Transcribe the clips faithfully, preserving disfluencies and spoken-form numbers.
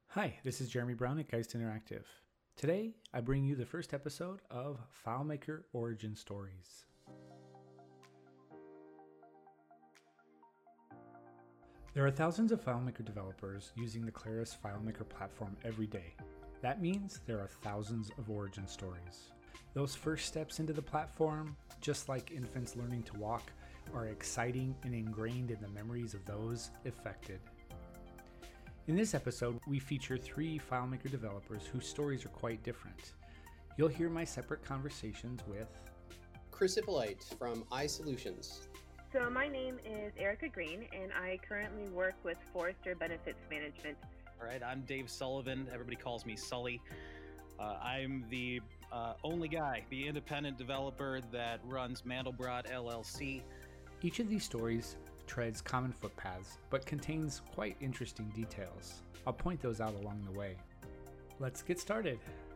Hi, this is Jeremy Brown at Geist Interactive. Today, I bring you the first episode of FileMaker Origin Stories. There are thousands of FileMaker developers using the Claris FileMaker platform every day. That means there are thousands of origin stories. Those first steps into the platform, just like infants learning to walk, are exciting and ingrained in the memories of those affected. In this episode, we feature three FileMaker developers whose stories are quite different. You'll hear my separate conversations with Chris Ippolite from iSolutions. So my name is Erica Green, and I currently work with Forrester Benefits Management. All right, I'm Dave Sullivan. Everybody calls me Sully. Uh, I'm the uh, only guy, the independent developer that runs Mandelbrot L L C. Each of these stories treads common footpaths, but contains quite interesting details. I'll point those out along the way. Let's get started.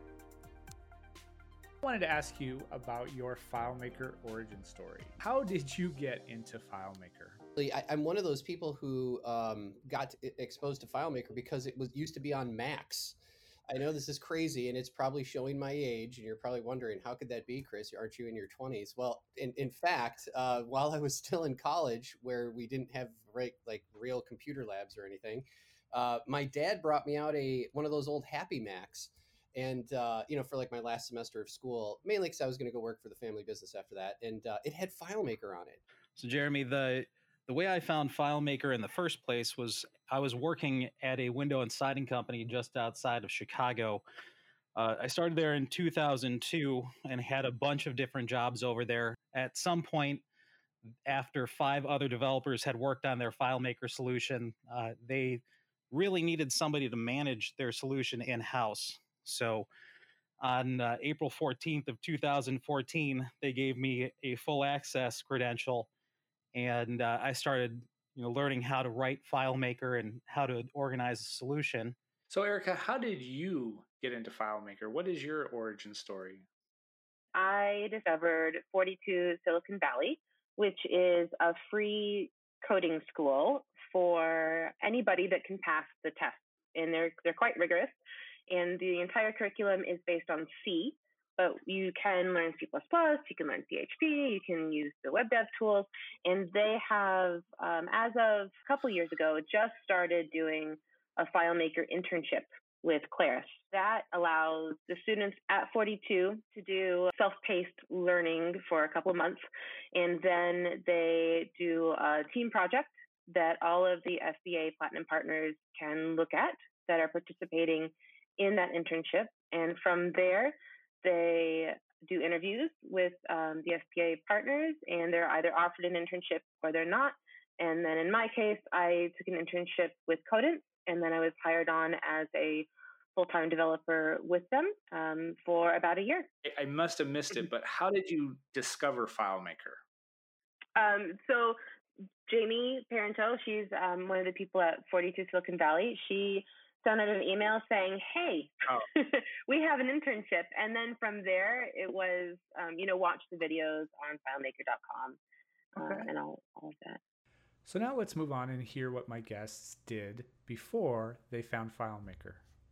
I wanted to ask you about your FileMaker origin story. How did you get into FileMaker? I, I'm one of those people who um, got exposed to FileMaker because it was used to be on Macs. I know this is crazy, and it's probably showing my age, and you're probably wondering, how could that be, Chris? Aren't you in your twenties? Well, in, in fact, uh, while I was still in college, where we didn't have right, like real computer labs or anything, uh, my dad brought me out a one of those old Happy Macs. And, uh, you know, for like my last semester of school, mainly because I was going to go work for the family business after that. And uh, it had FileMaker on it. So, Jeremy, the the way I found FileMaker in the first place was I was working at a window and siding company just outside of Chicago. Uh, I started there in two thousand two and had a bunch of different jobs over there. At some point, after five other developers had worked on their FileMaker solution, uh, they really needed somebody to manage their solution in-house. So on uh, April fourteenth of two thousand fourteen, they gave me a full access credential, and uh, I started, you know, learning how to write FileMaker and how to organize a solution. So, Erica, how did you get into FileMaker? What is your origin story? I discovered forty-two Silicon Valley, which is a free coding school for anybody that can pass the test, and they're they're quite rigorous. And the entire curriculum is based on C, but you can learn C plus plus, you can learn P H P, you can use the web dev tools. And they have, um, as of a couple years ago, just started doing a FileMaker internship with Claris. That allows the students at forty-two to do self-paced learning for a couple of months. And then they do a team project that all of the S B A Platinum partners can look at that are participating in that internship. And from there, they do interviews with um, the S B A partners, and they're either offered an internship or they're not. And then in my case, I took an internship with Codent, and then I was hired on as a full-time developer with them um, for about a year. I must have missed it, but how did you discover FileMaker? Um, so Jamie Parento, she's um, one of the people at forty-two Silicon Valley. She sent out an email saying, hey, oh. we have an internship. And then from there, it was, um, you know, watch the videos on filemaker dot com okay. uh, and all, all of that. So now let's move on and hear what my guests did before they found FileMaker.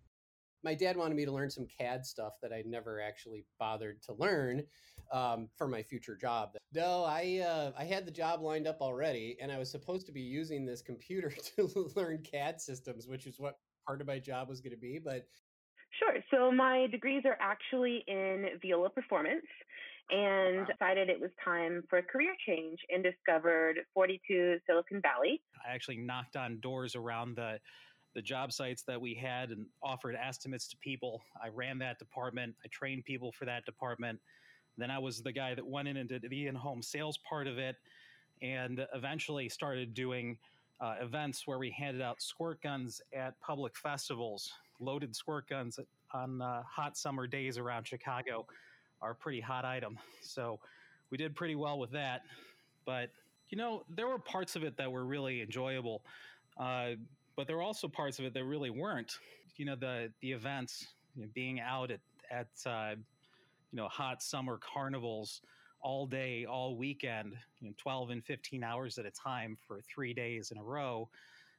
My dad wanted me to learn some C A D stuff that I never actually bothered to learn um, for my future job. No, I uh, I had the job lined up already, and I was supposed to be using this computer to learn C A D systems, which is what part of my job was going to be. But sure. So my degrees are actually in Viola Performance, and wow. decided it was time for a career change and discovered forty-two Silicon Valley. I actually knocked on doors around the the job sites that we had and offered estimates to people. I ran that department. I trained people for that department. Then I was the guy that went in and did the in-home sales part of it, and eventually started doing uh, events where we handed out squirt guns at public festivals. Loaded squirt guns on uh, hot summer days around Chicago are a pretty hot item. So we did pretty well with that. But, you know, there were parts of it that were really enjoyable. Uh, But there were also parts of it that really weren't. You know, the the events, you know, being out at at uh, you know hot summer carnivals all day, all weekend, you know, twelve and fifteen hours at a time for three days in a row.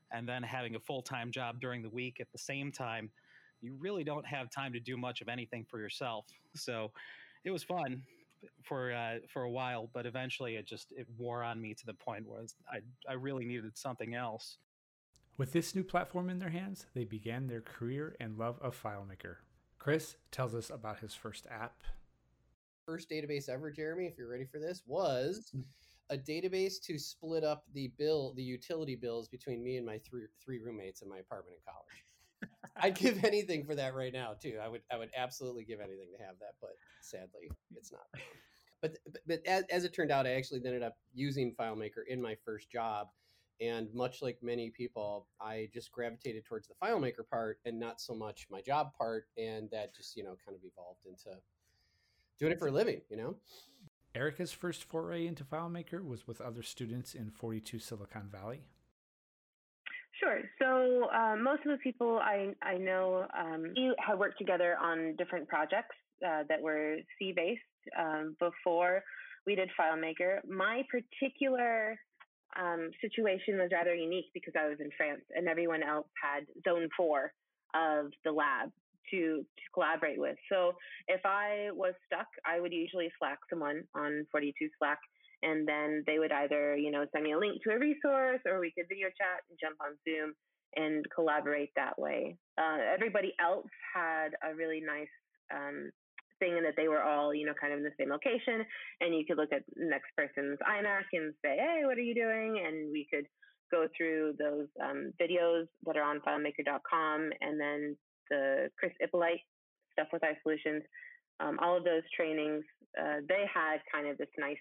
and then having a full-time job during the week at the same time, you really don't have time to do much of anything for yourself. So it was fun for uh, for a while, but eventually it just it wore on me to the point where I I really needed something else. With this new platform in their hands, they began their career and love of FileMaker. Chris tells us about his first app. First database ever, Jeremy, if you're ready for this, was a database to split up the bill, the utility bills between me and my three three roommates in my apartment in college. I'd give anything for that right now too. I would I would absolutely give anything to have that, but sadly, it's not. But but, but as, as it turned out, I actually ended up using FileMaker in my first job. And much like many people, I just gravitated towards the FileMaker part and not so much my job part. And that just, you know, kind of evolved into doing it for a living, you know? Erica's first foray into FileMaker was with other students in forty-two Silicon Valley. Sure. So uh, most of the people I, I know um, have worked together on different projects uh, that were C-based um, before we did FileMaker. My particular um, situation was rather unique because I was in France and everyone else had zone four of the lab to, to collaborate with. So if I was stuck, I would usually Slack someone on forty-two Slack, and then they would either, you know, send me a link to a resource, or we could video chat and jump on Zoom and collaborate that way. Uh, everybody else had a really nice um, thing in that they were all, you know, kind of in the same location, and you could look at the next person's iMac and say, hey, what are you doing? And we could go through those um, videos that are on FileMaker dot com, and then the Chris Ippolite stuff with iSolutions, um, all of those trainings, uh, they had kind of this nice,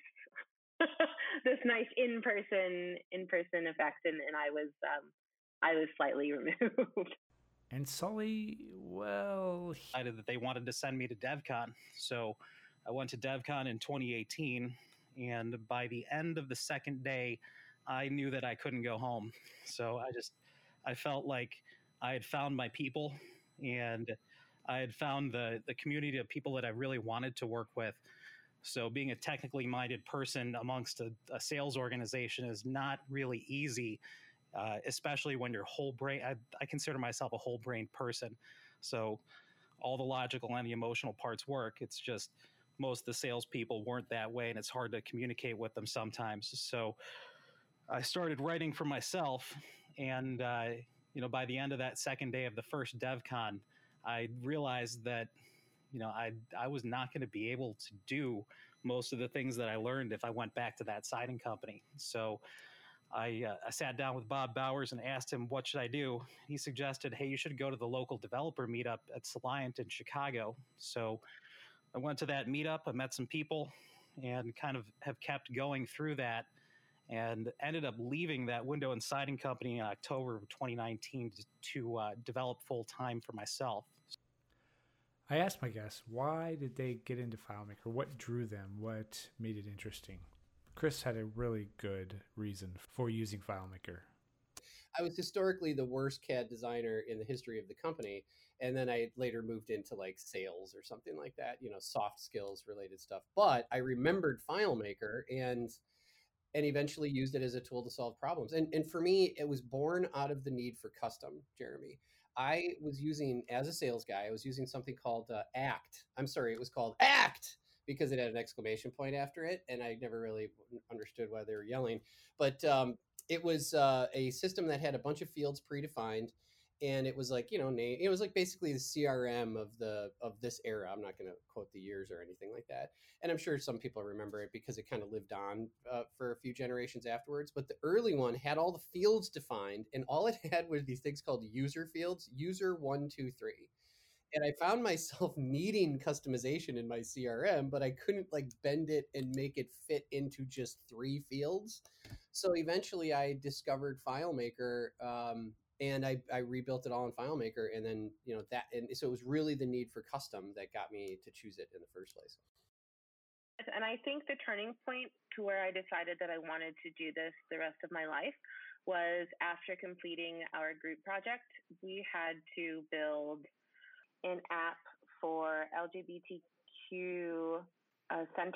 this nice in-person, in-person effect, and, and I was, um, I was slightly removed. And Sully, well, he... decided that they wanted to send me to DevCon, so I went to DevCon in twenty eighteen, and by the end of the second day, I knew that I couldn't go home. So I just, I felt like I had found my people, and I had found the the community of people that I really wanted to work with. So being a technically minded person amongst a, a sales organization is not really easy, uh, especially when you're whole brain. I, I consider myself a whole brain person. So all the logical and the emotional parts work. It's just most of the salespeople weren't that way, and it's hard to communicate with them sometimes. So I started writing for myself, and uh, you know, by the end of that second day of the first DevCon, I realized that, you know, I I was not going to be able to do most of the things that I learned if I went back to that siding company. So I, uh, I sat down with Bob Bowers and asked him, what should I do? He suggested, hey, you should go to the local developer meetup at Soliant in Chicago. So I went to that meetup, I met some people, and kind of have kept going through that, and ended up leaving that window and siding company in October of twenty nineteen to, to uh, develop full-time for myself. I asked my guests, why did they get into FileMaker? What drew them? What made it interesting? Chris had a really good reason for using FileMaker. I was historically the worst C A D designer in the history of the company. And then I later moved into like sales or something like that, you know, soft skills related stuff. But I remembered FileMaker and and eventually used it as a tool to solve problems. And, and for me, it was born out of the need for custom, Jeremy. I was using, as a sales guy, I was using something called uh, ACT. I'm sorry, it was called ACT because it had an exclamation point after it. And I never really understood why they were yelling. But um, it was uh, a system that had a bunch of fields predefined. And it was like, you know, name, it was like basically the C R M of the of this era. I'm not going to quote the years or anything like that. And I'm sure some people remember it because it kind of lived on uh, for a few generations afterwards. But the early one had all the fields defined, and all it had was these things called user fields, user one, two, three. And I found myself needing customization in my C R M, but I couldn't like bend it and make it fit into just three fields. So eventually I discovered FileMaker, um, and I, I rebuilt it all in FileMaker. And then, you know, that, and so it was really the need for custom that got me to choose it in the first place. And I think the turning point to where I decided that I wanted to do this the rest of my life was after completing our group project. We had to build an app for L G B T Q uh, center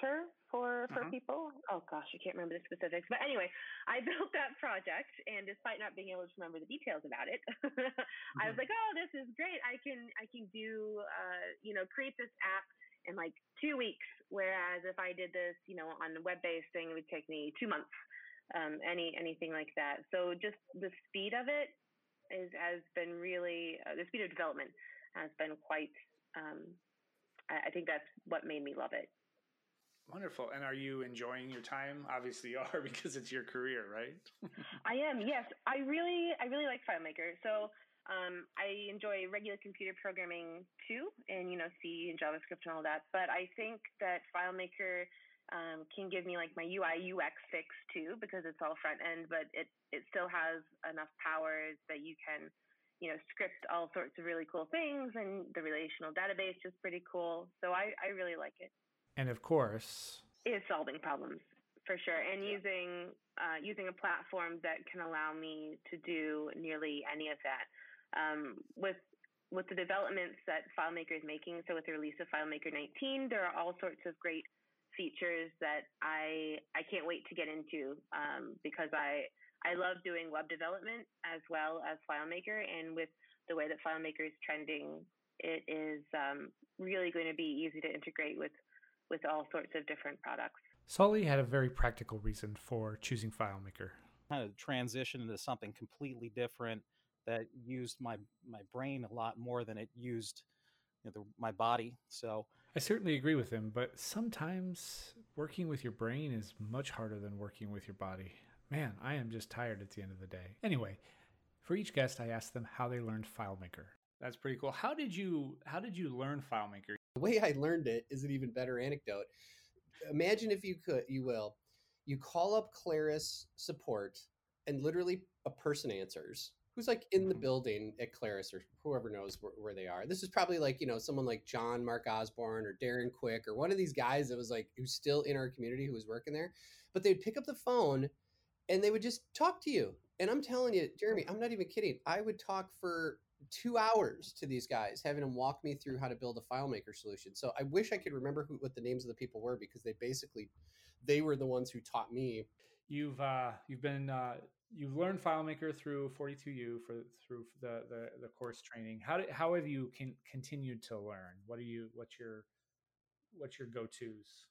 for for Uh-huh. people. Oh gosh, I can't remember the specifics. But anyway, I built that project, and despite not being able to remember the details about it, I was Mhm. like, oh, this is great. I can I can do uh, you know create this app in like two weeks. Whereas if I did this, you know, on a web based thing, it would take me two months. Um, any anything like that. So just the speed of it is has been really uh, the speed of development has been quite. Um, I, I think that's what made me love it. Wonderful. And are you enjoying your time? Obviously you are because it's your career, right? I am. Yes, I really, I really like FileMaker. So um, I enjoy regular computer programming too, and you know, C and JavaScript and all that. But I think that FileMaker um, can give me like my U I U X fix too, because it's all front end, but it it still has enough powers that you can, you know, script all sorts of really cool things, and the relational database is pretty cool. So I, I really like it. And of course, Is solving problems for sure, and yeah. using uh, using a platform that can allow me to do nearly any of that. Um, with with the developments that FileMaker is making, so with the release of FileMaker nineteen, there are all sorts of great features that I I can't wait to get into um, because I I love doing web development as well as FileMaker, and with the way that FileMaker is trending, it is um, really going to be easy to integrate with with all sorts of different products. Sully had a very practical reason for choosing FileMaker. Kind of transition into something completely different that used my my brain a lot more than it used, you know, the, my body. So I certainly agree with him, but sometimes working with your brain is much harder than working with your body. Man, I am just tired at the end of the day. Anyway, for each guest, I asked them how they learned FileMaker. That's pretty cool. How did you how did you learn FileMaker? The way I learned it is an even better anecdote. Imagine if you could, you will, you call up Claris support and literally a person answers who's like in the Mhm. building at Claris or whoever knows where, where they are. This is probably like, you know, someone like John Mark Osborne or Darren Quick or one of these guys that was like, who's still in our community who was working there. But they'd pick up the phone and they would just talk to you. And I'm telling you, Jeremy, I'm not even kidding. I would talk for two hours to these guys, having them walk me through how to build a FileMaker solution. So I wish I could remember who, what the names of the people were, because they basically, they were the ones who taught me. You've uh, you've been uh, you've learned FileMaker through forty-two U for through the, the, the course training. How did, how have you can, continued to learn? What are you what's your what's your go-tos?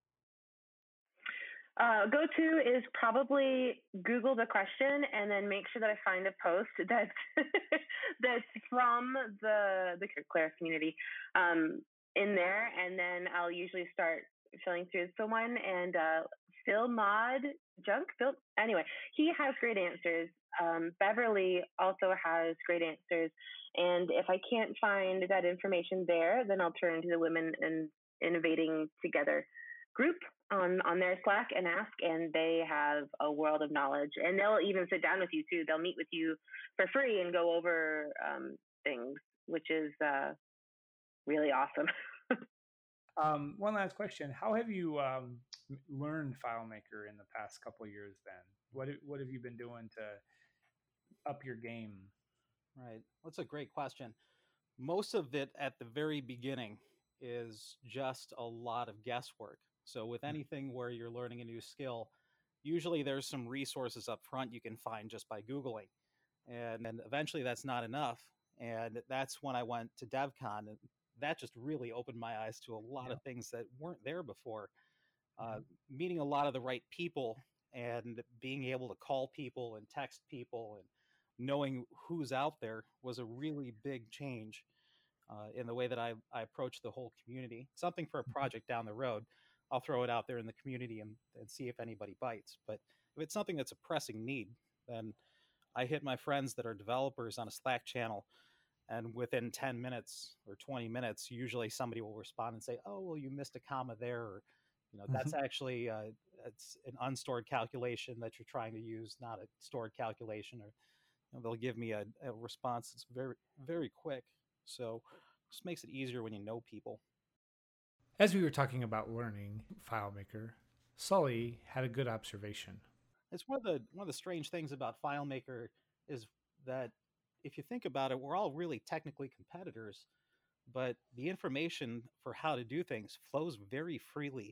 Uh, go to is probably Google the question and then make sure that I find a post that's that's from the the Claris community um, in there, and then I'll usually start filling through someone and uh, Phil Mod Junk. Phil, anyway, he has great answers. Um, Beverly also has great answers, and if I can't find that information there, then I'll turn to the Women in Innovating Together group on on their Slack and ask, and they have a world of knowledge, and they'll even sit down with you too. They'll meet with you for free and go over um, things, which is uh, really awesome. Um, one last question: how have you um, learned FileMaker in the past couple of years? Then, what what have you been doing to up your game? right, that's a great question. Most of it at the very beginning is just a lot of guesswork. So with anything where you're learning a new skill, usually there's some resources up front you can find just by Googling. And then eventually that's not enough. And that's when I went to DevCon. And that just really opened my eyes to a lot Yeah. of things that weren't there before. Uh, Mhm. meeting a lot of the right people and being able to call people and text people and knowing who's out there was a really big change uh, in the way that I, I approach the whole community. Something for a project down the road, I'll throw it out there in the community and, and see if anybody bites. But if it's something that's a pressing need, then I hit my friends that are developers on a Slack channel, and within ten minutes or twenty minutes, usually somebody will respond and say, "Oh, well, you missed a comma there," or you know, that's actually uh, it's an unstored calculation that you're trying to use, not a stored calculation. Or you know, they'll give me a, a response that's very, very quick. So it just makes it easier when you know people. As we were talking about learning FileMaker, Sully had a good observation. It's one of the one of the strange things about FileMaker is that if you think about it, we're all really technically competitors, but the information for how to do things flows very freely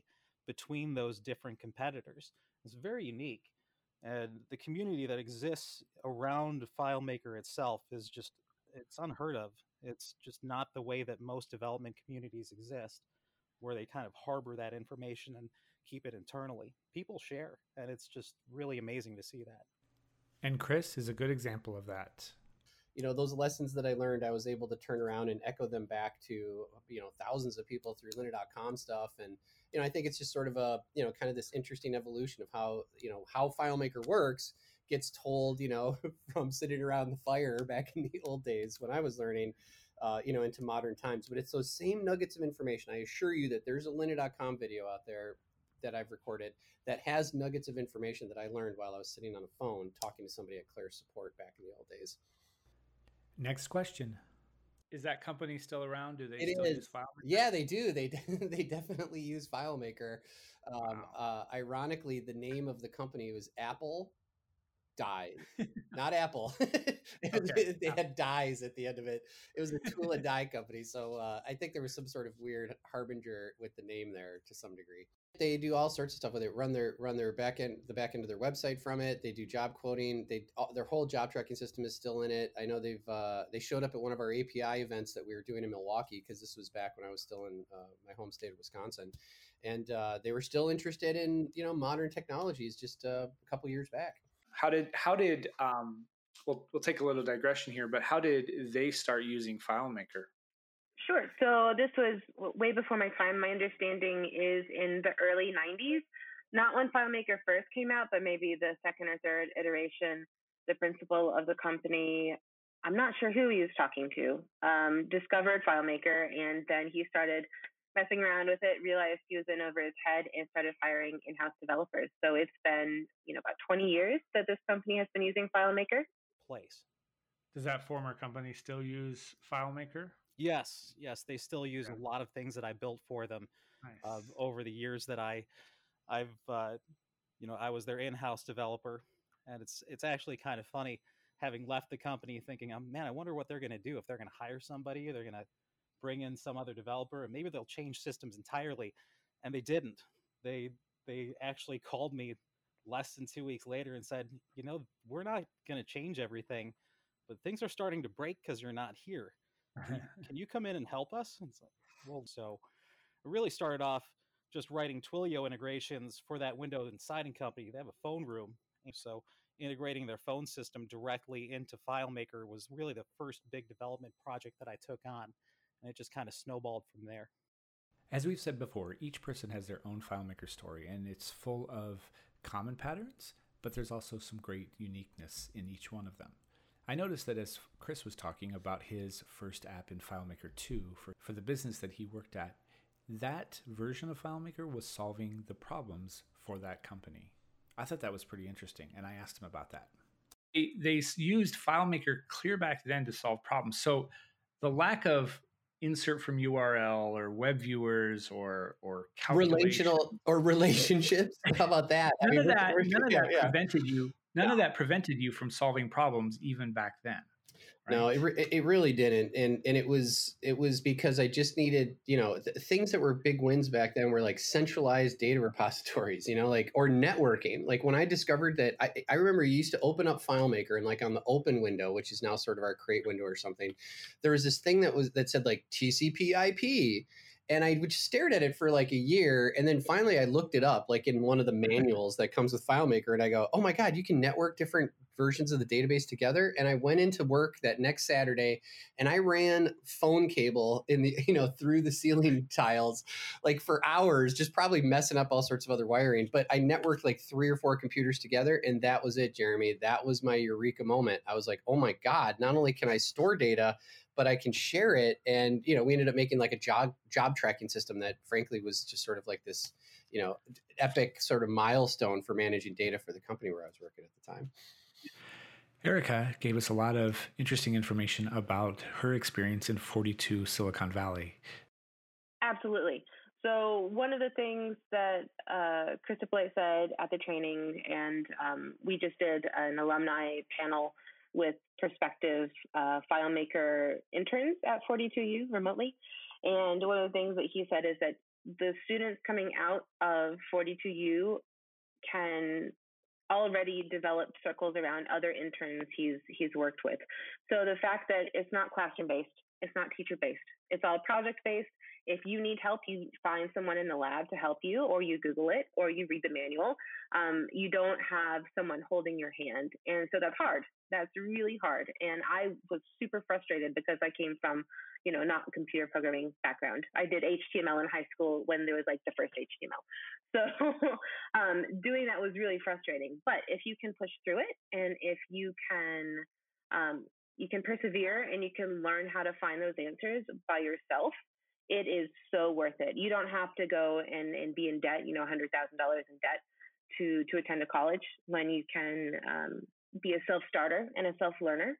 between those different competitors. It's very unique. And the community that exists around FileMaker itself is just, it's unheard of. It's just not the way that most development communities exist, where they kind of harbor that information and keep it internally. People share, and it's just really amazing to see that. And Chris is a good example of that. You know, those lessons that I learned, I was able to turn around and echo them back to, you know, thousands of people through lynda dot com stuff. And, you know, I think it's just sort of a, you know, kind of this interesting evolution of how, you know, how FileMaker works gets told, you know, from sitting around the fire back in the old days when I was learning, uh, you know, into modern times. But it's those same nuggets of information. I assure you that there's a lynda dot com video out there that I've recorded that has nuggets of information that I learned while I was sitting on a phone talking to somebody at Claire Support back in the old days. Next question. Is that company still around? Do they It still is. use FileMaker? Yeah, they do. They they definitely use FileMaker. Um, Wow. uh, ironically, the name of the company was Apple Dies, not Apple. Okay. They had dies at the end of it. It was a tool and die company. So uh, I think there was some sort of weird harbinger with the name there to some degree. They do all sorts of stuff with it. Run their run their back end, the back end of their website from it. They do job quoting. They all, their whole job tracking system is still in it. I know they've uh, they showed up at one of our A P I events that we were doing in Milwaukee, because this was back when I was still in uh, my home state of Wisconsin, and uh, they were still interested in, you know, modern technologies just uh, a couple years back. How did how did um, we'll we'll take a little digression here, but how did they start using FileMaker? Sure. So this was way before my time. My understanding is in the early nineties, not when FileMaker first came out, but maybe the second or third iteration. The principal of the company, I'm not sure who he was talking to, um, discovered FileMaker, and then he started messing around with it, realized he was in over his head, and started hiring in-house developers. So it's been, you know, about twenty years that this company has been using FileMaker. Place. Does that former company still use FileMaker? Yes, yes, they still use Yeah. a lot of things that I built for them Nice. uh, over the years that I, I've, uh, you know, I was their in-house developer, and it's it's actually kind of funny having left the company thinking, oh, man, I wonder what they're going to do if they're going to hire somebody, they're going to bring in some other developer, and maybe they'll change systems entirely, and they didn't. They they actually called me less than two weeks later and said, you know, we're not going to change everything, but things are starting to break because you're not here. Can you, can you come in and help us? And so, well, so it really started off just writing Twilio integrations for that Windows and Siding company. They have a phone room. And so integrating their phone system directly into FileMaker was really the first big development project that I took on. And it just kind of snowballed from there. As we've said before, each person has their own FileMaker story, and it's full of common patterns, but there's also some great uniqueness in each one of them. I noticed that as Chris was talking about his first app in FileMaker two for, for the business that he worked at, that version of FileMaker was solving the problems for that company. I thought that was pretty interesting, and I asked him about that. They, they used FileMaker clear back then to solve problems. So the lack of insert from U R L or web viewers or or relational or relationships. How about that? None I mean, of that, none of that yeah. prevented you. None Yeah. of that prevented you from solving problems even back then. Right? No, it, re- it really didn't, and and it was it was because I just needed, you know, th- things that were big wins back then were like centralized data repositories, you know, like, or networking. Like when I discovered that, I, I remember you used to open up FileMaker, and like on the open window, which is now sort of our create window or something, there was this thing that was that said like T C P I P. And I just stared at it for like a year. And then finally I looked it up, like in one of the manuals that comes with FileMaker. And I go, oh my God, you can network different versions of the database together. And I went into work that next Saturday and I ran phone cable in the, you know, through the ceiling tiles, like for hours, just probably messing up all sorts of other wiring. But I networked like three or four computers together. And that was it, Jeremy. That was my eureka moment. I was like, oh my God, not only can I store data, but I can share it. And, you know, we ended up making like a job job tracking system that frankly was just sort of like this, you know, epic sort of milestone for managing data for the company where I was working at the time. Erica gave us a lot of interesting information about her experience in forty-two Silicon Valley. Absolutely. So one of the things that uh, Krista Blake said at the training, and um, we just did an alumni panel with prospective uh, FileMaker interns at forty-two U remotely. And one of the things that he said is that the students coming out of forty-two U can already develop circles around other interns he's he's worked with. So the fact that it's not classroom based, it's not teacher based, it's all project based. If you need help, you find someone in the lab to help you, or you Google it, or you read the manual. Um, you don't have someone holding your hand. And so that's hard. That's really hard. And I was super frustrated because I came from, you know, not a computer programming background. I did H T M L in high school when there was like the first H T M L. So um, doing that was really frustrating. But if you can push through it, and if you can, um, you can persevere, and you can learn how to find those answers by yourself, it is so worth it. You don't have to go and, and be in debt, you know, one hundred thousand dollars in debt to, to attend a college, when you can um, be a self-starter and a self-learner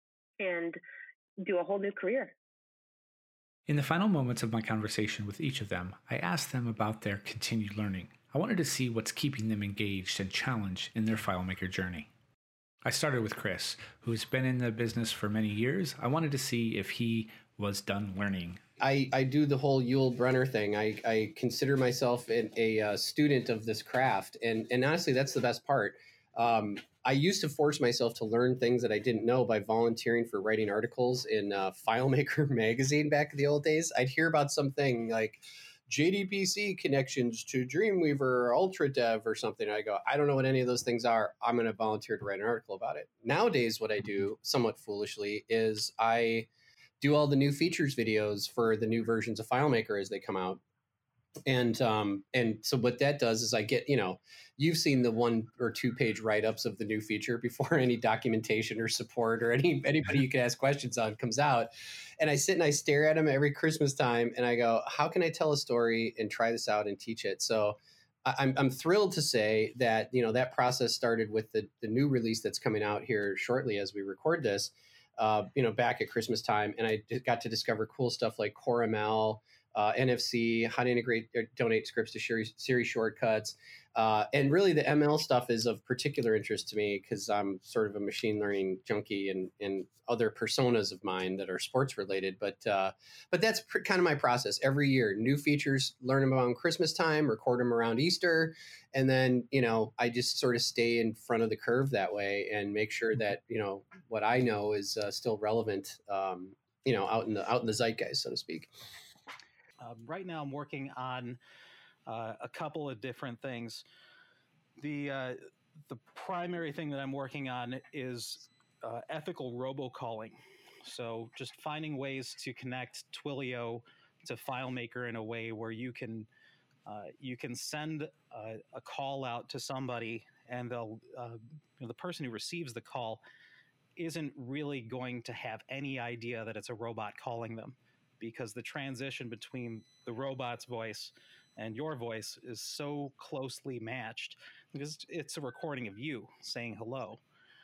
and do a whole new career. In the final moments of my conversation with each of them, I asked them about their continued learning. I wanted to see what's keeping them engaged and challenged in their FileMaker journey. I started with Chris, who's been in the business for many years. I wanted to see if he was done learning. I, I do the whole Yul Brynner thing. I, I consider myself an, a uh, student of this craft. And, and honestly, that's the best part. Um, I used to force myself to learn things that I didn't know by volunteering for writing articles in uh, FileMaker magazine back in the old days. I'd hear about something like J D B C connections to Dreamweaver or UltraDev or something. And I go, I don't know what any of those things are. I'm going to volunteer to write an article about it. Nowadays, what I do, somewhat foolishly, is I do all the new features videos for the new versions of FileMaker as they come out. And um, and so what that does is I get, you know, you've seen the one or two page write-ups of the new feature before any documentation or support or any anybody you can ask questions on comes out. And I sit and I stare at them every Christmas time and I go, how can I tell a story and try this out and teach it? So I'm I'm thrilled to say that, you know, that process started with the, the new release that's coming out here shortly as we record this. Uh, you know, back at Christmas time, and I got to discover cool stuff like CoreML, uh, N F C, how to integrate or donate scripts to Siri, Siri shortcuts. Uh, and really the M L stuff is of particular interest to me because I'm sort of a machine learning junkie and, and other personas of mine that are sports related. But uh, but that's pr- kind of my process every year. New features, learn them around Christmas time, record them around Easter. And then, you know, I just sort of stay in front of the curve that way and make sure that, you know, what I know is uh, still relevant, um, you know, out in the out in the zeitgeist, so to speak. Uh, right now I'm working on uh, a couple of different things. The uh, the primary thing that I'm working on is uh, ethical robocalling. So just finding ways to connect Twilio to FileMaker in a way where you can uh, you can send a, a call out to somebody, and they'll uh, you know, the person who receives the call isn't really going to have any idea that it's a robot calling them, because the transition between the robot's voice and your voice is so closely matched, because it's a recording of you saying hello.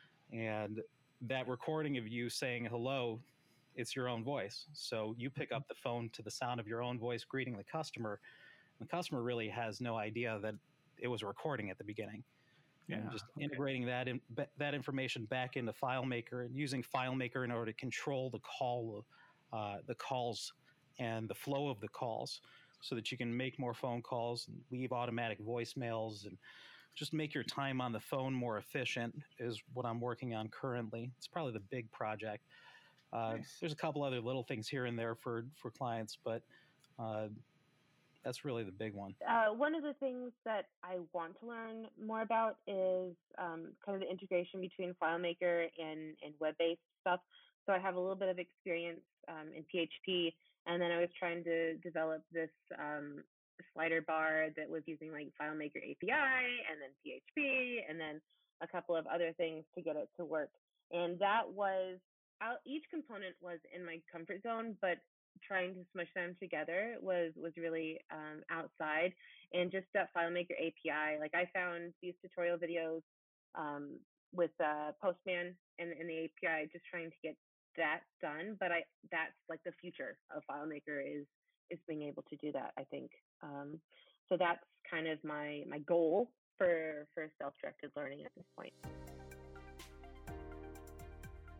And that recording of you saying hello, it's your own voice. So you pick up the phone to the sound of your own voice greeting the customer. The customer really has no idea that it was a recording at the beginning. Yeah, and just okay. integrating that in, that information back into FileMaker and using FileMaker in order to control the call, uh, the calls and the flow of the calls, so that you can make more phone calls and leave automatic voicemails and just make your time on the phone more efficient is what I'm working on currently. It's probably the big project. Uh, nice. There's a couple other little things here and there for, for clients, but uh, that's really the big one. Uh, one of the things that I want to learn more about is um, kind of the integration between FileMaker and, and web-based stuff. So I have a little bit of experience um, in P H P, and then I was trying to develop this um, slider bar that was using like FileMaker A P I and then P H P and then a couple of other things to get it to work. And that was, out, each component was in my comfort zone, but trying to smush them together was was really um, outside. And just that FileMaker A P I, like I found these tutorial videos um, with uh, Postman and, and the A P I, just trying to get that done. But I that's like the future of FileMaker is is being able to do that, I think. Um, so that's kind of my my goal for for self-directed learning at this point.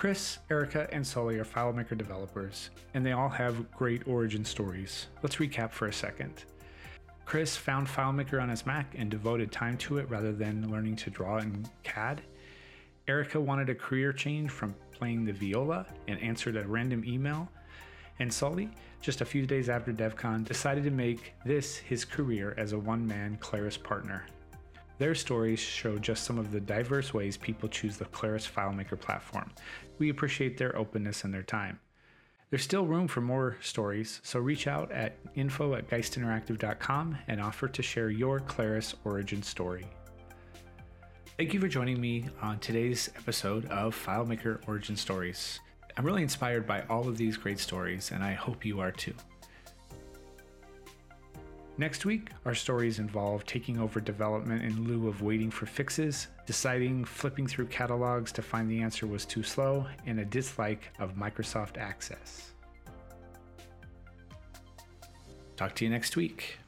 Chris, Erica, and Sully are FileMaker developers, and they all have great origin stories. Let's recap for a second. Chris found FileMaker on his Mac and devoted time to it rather than learning to draw in C A D. Erica wanted a career change from playing the viola and answered a random email. And Sully, just a few days after DevCon, decided to make this his career as a one-man Claris partner. Their stories show just some of the diverse ways people choose the Claris FileMaker platform. We appreciate their openness and their time. There's still room for more stories, so reach out at info at geist interactive dot com and offer to share your Claris origin story. Thank you for joining me on today's episode of FileMaker Origin Stories. I'm really inspired by all of these great stories, and I hope you are too. Next week, our stories involve taking over development in lieu of waiting for fixes, deciding flipping through catalogs to find the answer was too slow, and a dislike of Microsoft Access. Talk to you next week.